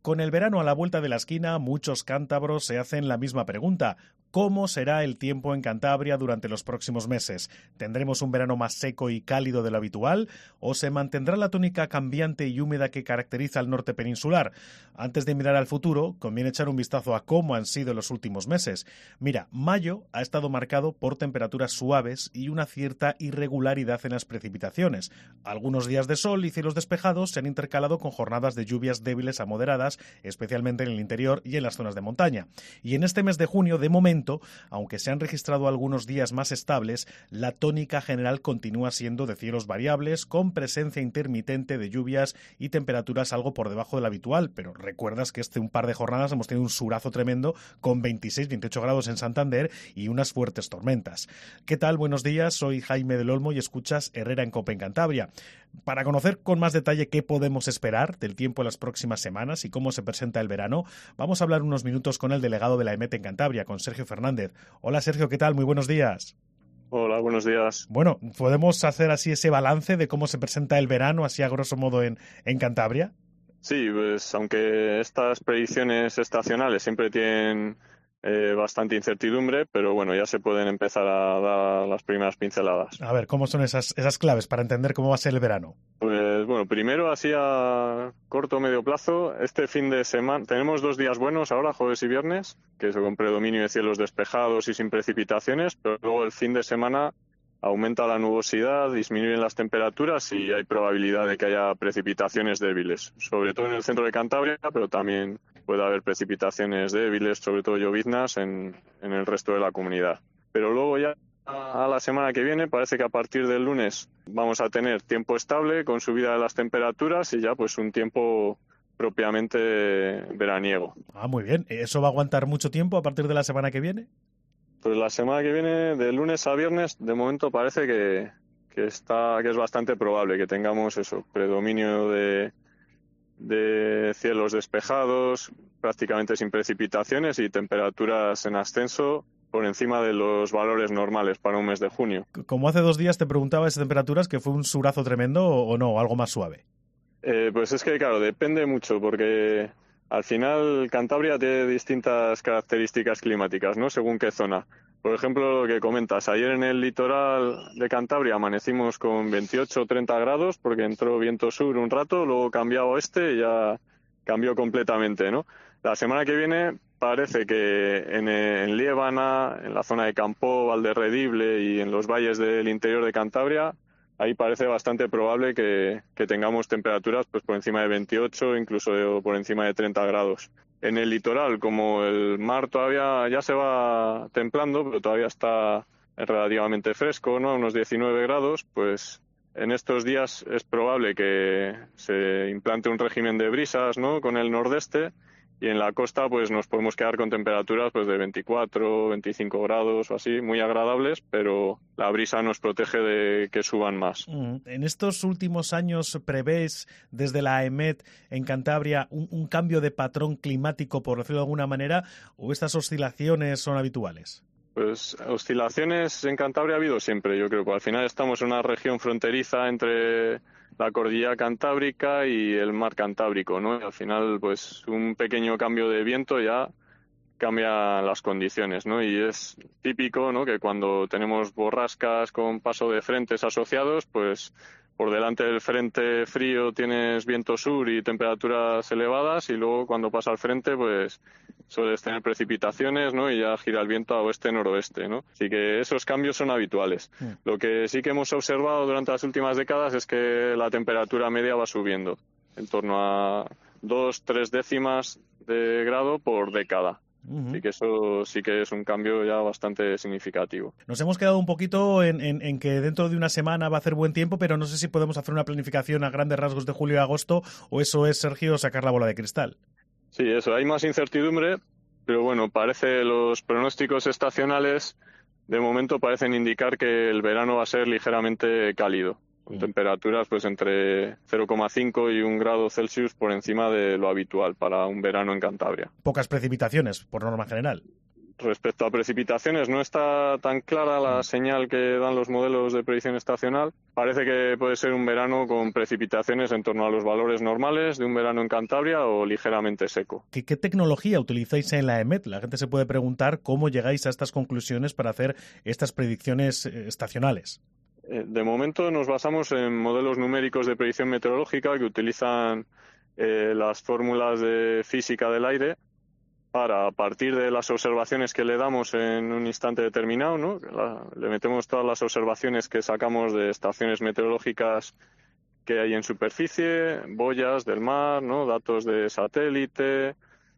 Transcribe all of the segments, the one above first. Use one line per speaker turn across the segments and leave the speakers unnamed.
Con el verano a la vuelta de la esquina, muchos cántabros se hacen la misma pregunta. ¿Cómo será el tiempo en Cantabria durante los próximos meses? ¿Tendremos un verano más seco y cálido de lo habitual? ¿O se mantendrá la tónica cambiante y húmeda que caracteriza al norte peninsular? Antes de mirar al futuro, conviene echar un vistazo a cómo han sido los últimos meses. Mira, mayo ha estado marcado por temperaturas suaves y una cierta irregularidad en las precipitaciones. Algunos días de sol y cielos despejados se han intercalado con jornadas de lluvias débiles a moderadas, especialmente en el interior y en las zonas de montaña. Y en este mes de junio, de momento, aunque se han registrado algunos días más estables, la tónica general continúa siendo de cielos variables, con presencia intermitente de lluvias y temperaturas algo por debajo de lo habitual. Pero recuerdas que un par de jornadas hemos tenido un surazo tremendo con 26-28 grados en Santander y unas fuertes tormentas. ¿Qué tal? Buenos días, soy Jaime del Olmo y escuchas Herrera en COPE en Cantabria. Para conocer con más detalle qué podemos esperar del tiempo en las próximas semanas y cómo se presenta el verano, vamos a hablar unos minutos con el delegado de la EMET en Cantabria, con Sergio Fernández. Hola Sergio, ¿qué tal? Muy buenos días.
Hola, buenos días.
Bueno, ¿podemos hacer así ese balance de cómo se presenta el verano, así a grosso modo en Cantabria?
Sí, pues aunque estas predicciones estacionales siempre tienen bastante incertidumbre, pero bueno, ya se pueden empezar a dar las primeras pinceladas.
A ver, ¿cómo son esas claves para entender cómo va a ser el verano?
Pues bueno, primero así a corto o medio plazo, este fin de semana tenemos 2 días buenos ahora, jueves y viernes, que es con predominio de cielos despejados y sin precipitaciones, pero luego el fin de semana aumenta la nubosidad, disminuyen las temperaturas y hay probabilidad de que haya precipitaciones débiles, sobre todo en el centro de Cantabria, pero también puede haber precipitaciones débiles, sobre todo lloviznas en el resto de la comunidad. Pero luego ya a la semana que viene parece que a partir del lunes vamos a tener tiempo estable con subida de las temperaturas y ya pues un tiempo propiamente veraniego.
Ah, muy bien. ¿Eso va a aguantar mucho tiempo a partir de la semana que viene?
Pues la semana que viene, de lunes a viernes, de momento parece que es bastante probable que tengamos eso, predominio de cielos despejados, prácticamente sin precipitaciones y temperaturas en ascenso por encima de los valores normales para un mes de junio.
Como hace 2 días te preguntaba esas temperaturas, ¿que fue un surazo tremendo o no, algo más suave?
Pues es que, claro, depende mucho porque al final Cantabria tiene distintas características climáticas, ¿no? Según qué zona. Por ejemplo, lo que comentas, ayer en el litoral de Cantabria amanecimos con 28 o 30 grados porque entró viento sur un rato, luego cambió a oeste y ya cambió completamente, ¿no? La semana que viene parece que en Liébana, en la zona de Campoo, Valderredible y en los valles del interior de Cantabria, ahí parece bastante probable que tengamos temperaturas pues por encima de 28, incluso por encima de 30 grados. En el litoral, como el mar todavía ya se va templando, pero todavía está relativamente fresco, ¿no? A unos 19 grados, pues en estos días es probable que se implante un régimen de brisas, ¿no? Con el nordeste. Y en la costa pues nos podemos quedar con temperaturas pues de 24, 25 grados o así, muy agradables, pero la brisa nos protege de que suban más.
En estos últimos años, ¿prevés desde la EMET en Cantabria un cambio de patrón climático, por decirlo de alguna manera, o estas oscilaciones son habituales?
Pues oscilaciones en Cantabria ha habido siempre, yo creo que al final estamos en una región fronteriza entre la cordillera cantábrica y el mar Cantábrico, ¿no? Y al final, pues un pequeño cambio de viento ya cambia las condiciones, ¿no? Y es típico, ¿no? Que cuando tenemos borrascas con paso de frentes asociados, pues por delante del frente frío tienes viento sur y temperaturas elevadas y luego cuando pasa al frente, pues sueles tener precipitaciones, ¿no? Y ya gira el viento a oeste-noroeste, ¿no? Así que esos cambios son habituales. Lo que sí que hemos observado durante las últimas décadas es que la temperatura media va subiendo en torno a 2-3 décimas de grado por década. Así que eso sí que es un cambio ya bastante significativo.
Nos hemos quedado un poquito en que dentro de una semana va a hacer buen tiempo, pero no sé si podemos hacer una planificación a grandes rasgos de julio y agosto, o eso es, Sergio, sacar la bola de cristal.
Sí, eso, hay más incertidumbre, pero bueno, parece los pronósticos estacionales de momento parecen indicar que el verano va a ser ligeramente cálido, con temperaturas pues entre 0,5 y 1 grado Celsius por encima de lo habitual para un verano en Cantabria.
Pocas precipitaciones, por norma general.
Respecto a precipitaciones, no está tan clara la señal que dan los modelos de predicción estacional. Parece que puede ser un verano con precipitaciones en torno a los valores normales de un verano en Cantabria o ligeramente seco.
¿Qué tecnología utilizáis en la EMET? La gente se puede preguntar cómo llegáis a estas conclusiones para hacer estas predicciones estacionales.
De momento nos basamos en modelos numéricos de predicción meteorológica que utilizan las fórmulas de física del aire para, a partir de las observaciones que le damos en un instante determinado, ¿no? Le metemos todas las observaciones que sacamos de estaciones meteorológicas que hay en superficie, boyas del mar, ¿no? Datos de satélite,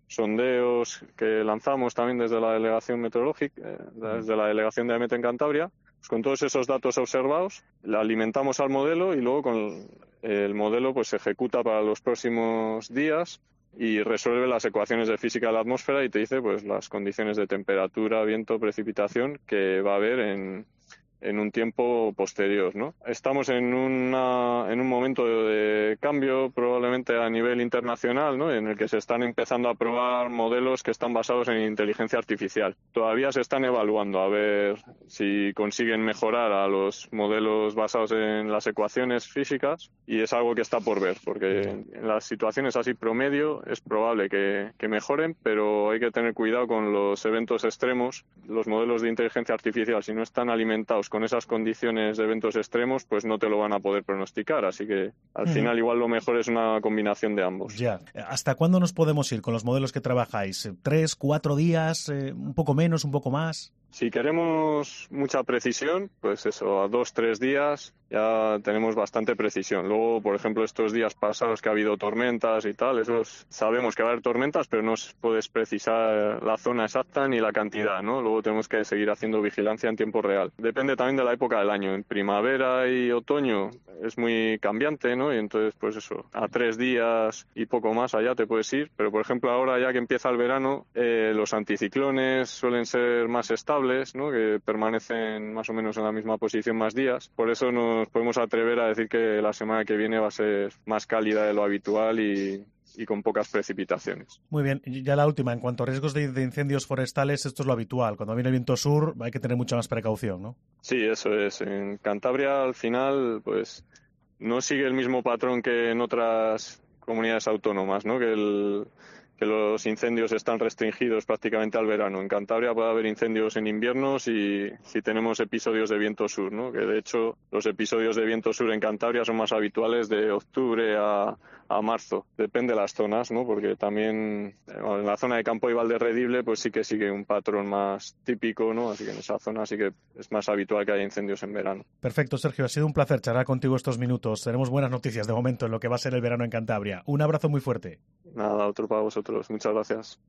sondeos que lanzamos también desde la delegación meteorológica, desde la delegación de AEMET en Cantabria. Pues con todos esos datos observados, le alimentamos al modelo y luego con el modelo pues se ejecuta para los próximos días y resuelve las ecuaciones de física de la atmósfera y te dice pues las condiciones de temperatura, viento, precipitación que va a haber en un tiempo posterior, ¿no? Estamos en un momento de cambio probablemente a nivel internacional, ¿no? En el que se están empezando a probar modelos que están basados en inteligencia artificial. Todavía se están evaluando a ver si consiguen mejorar a los modelos basados en las ecuaciones físicas y es algo que está por ver, porque en las situaciones así promedio es probable que mejoren, pero hay que tener cuidado con los eventos extremos. Los modelos de inteligencia artificial, si no están alimentados con esas condiciones de eventos extremos, pues no te lo van a poder pronosticar. Así que al final igual lo mejor es una combinación de ambos.
Ya. ¿Hasta cuándo nos podemos ir con los modelos que trabajáis? ¿3, 4 días? ¿Un poco menos, un poco más?
Si queremos mucha precisión, pues eso, a 2-3 días ya tenemos bastante precisión. Luego, por ejemplo, estos días pasados que ha habido tormentas y tal, sabemos que va a haber tormentas, pero no puedes precisar la zona exacta ni la cantidad, ¿no? Luego tenemos que seguir haciendo vigilancia en tiempo real. Depende también de la época del año. En primavera y otoño es muy cambiante, ¿no? Y entonces, pues eso, a 3 días y poco más allá te puedes ir. Pero, por ejemplo, ahora ya que empieza el verano, los anticiclones suelen ser más estables, ¿no? Que permanecen más o menos en la misma posición más días. Por eso nos podemos atrever a decir que la semana que viene va a ser más cálida de lo habitual y con pocas precipitaciones.
Muy bien, y ya la última, en cuanto a riesgos de incendios forestales, esto es lo habitual. Cuando viene el viento sur hay que tener mucha más precaución, ¿no?
Sí, eso es. En Cantabria al final pues no sigue el mismo patrón que en otras comunidades autónomas, ¿no? Que los incendios están restringidos prácticamente al verano. En Cantabria puede haber incendios en invierno si tenemos episodios de viento sur, ¿no? Que de hecho los episodios de viento sur en Cantabria son más habituales de octubre a marzo. Depende de las zonas, ¿no? Porque también en la zona de Campo y Valderredible pues sí que sigue un patrón más típico, ¿no? Así que en esa zona sí que es más habitual que haya incendios en verano.
Perfecto, Sergio. Ha sido un placer charlar contigo estos minutos. Tenemos buenas noticias de momento en lo que va a ser el verano en Cantabria. Un abrazo muy fuerte.
Nada, otro para vosotros. Muchas gracias.